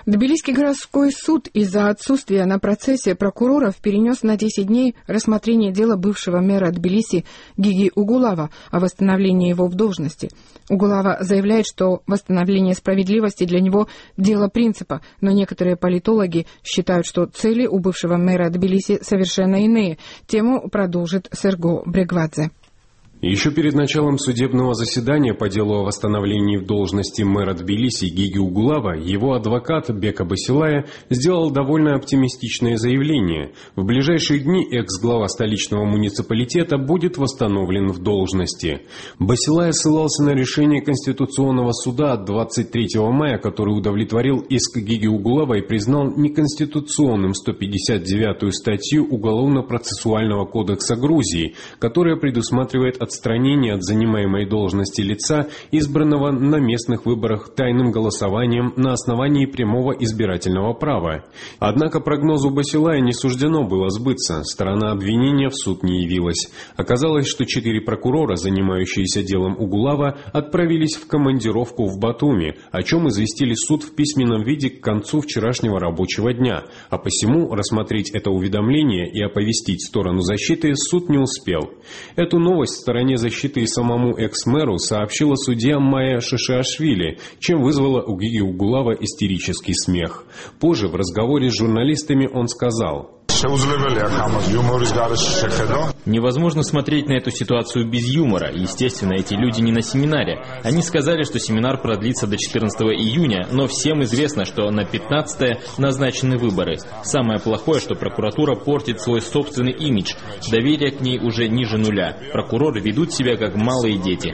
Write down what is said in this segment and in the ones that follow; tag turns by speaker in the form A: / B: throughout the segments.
A: Тбилисский городской суд из-за отсутствия на процессе прокуроров перенес на 10 дней рассмотрение дела бывшего мэра Тбилиси Гиги Угулава о восстановлении его в должности. Угулава заявляет, что восстановление справедливости для него – дело принципа, но некоторые политологи считают, что цели у бывшего мэра Тбилиси совершенно иные. Тему продолжит Серго Брегвадзе.
B: Еще перед началом судебного заседания по делу о восстановлении в должности мэра Тбилиси Гиги Угулава его адвокат Бека Басилая сделал довольно оптимистичное заявление. В ближайшие дни экс-глава столичного муниципалитета будет восстановлен в должности. Басилая ссылался на решение Конституционного суда от 23 мая, который удовлетворил иск Гиги Угулава и признал неконституционным 159-ю статью Уголовно-процессуального кодекса Грузии, которая предусматривает отстранение от занимаемой должности лица, избранного на местных выборах тайным голосованием на основании прямого избирательного права. Однако прогнозу Басилая не суждено было сбыться, сторона обвинения в суд не явилась. Оказалось, что 4 прокурора, занимающиеся делом Угулава, отправились в командировку в Батуми, о чем известили суд в письменном виде к концу вчерашнего рабочего дня, а посему рассмотреть это уведомление и оповестить сторону защиты суд не успел. Эту новость стороне защиты и самому экс-мэру сообщила судья Майя Шишиашвили, чем вызвала у Гиги Угулава истерический смех. Позже в разговоре с журналистами он сказал:
C: невозможно смотреть на эту ситуацию без юмора. Естественно, эти люди не на семинаре. Они сказали, что семинар продлится до 14 июня, но всем известно, что на 15 назначены выборы. Самое плохое, что прокуратура портит свой собственный имидж. Доверие к ней уже ниже нуля. Прокуроры ведут себя как малые дети.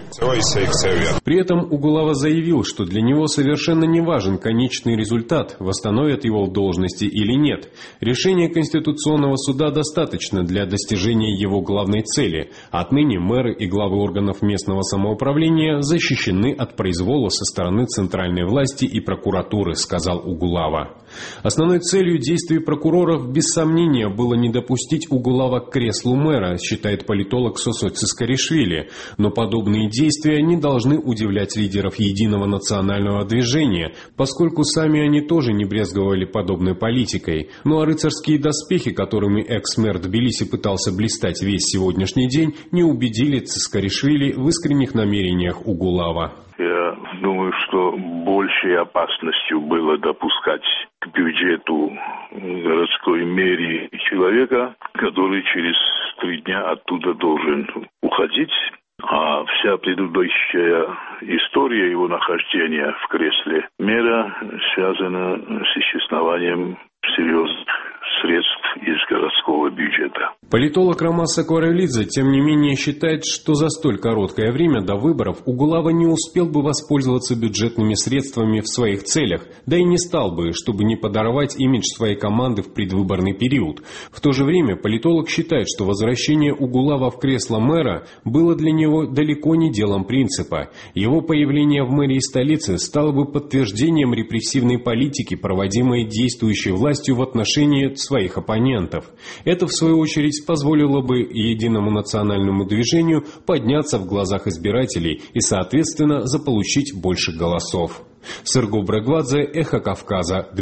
B: При этом Угулава заявил, что для него совершенно не важен конечный результат, восстановят его в должности или нет. Решение Конституционного суда достаточно для достижения его главной цели. Отныне мэры и главы органов местного самоуправления защищены от произвола со стороны центральной власти и прокуратуры, сказал Угулава. Основной целью действий прокуроров без сомнения было не допустить Угулава к креслу мэра, считает политолог Сосо Цискаришвили. Но подобные действия не должны удивлять лидеров единого национального движения, поскольку сами они тоже не брезговали подобной политикой. Ну а рыцарские доспехи, которыми экс-мэр Тбилиси пытался блистать весь сегодняшний день, не убедили Цискаришвили в искренних намерениях Угулава.
D: Я думаю, что большей опасностью было допускать к бюджету городской мэрии человека, который через 3 дня оттуда должен уходить. А вся предыдущая история его нахождения в кресле мэра связана с исчезновением серьезных средств из городского бюджета.
B: Политолог Ромас Сакуарелидзе, тем не менее, считает, что за столь короткое время до выборов Угулава не успел бы воспользоваться бюджетными средствами в своих целях, да и не стал бы, чтобы не подорвать имидж своей команды в предвыборный период. В то же время политолог считает, что возвращение Угулава в кресло мэра было для него далеко не делом принципа. Его появление в мэрии столицы стало бы подтверждением репрессивной политики, проводимой действующей властью в отношении своих оппонентов. Это, в свою очередь, позволило бы единому национальному движению подняться в глазах избирателей и, соответственно, заполучить больше голосов. Серго Брегвадзе, Эхо Кавказа.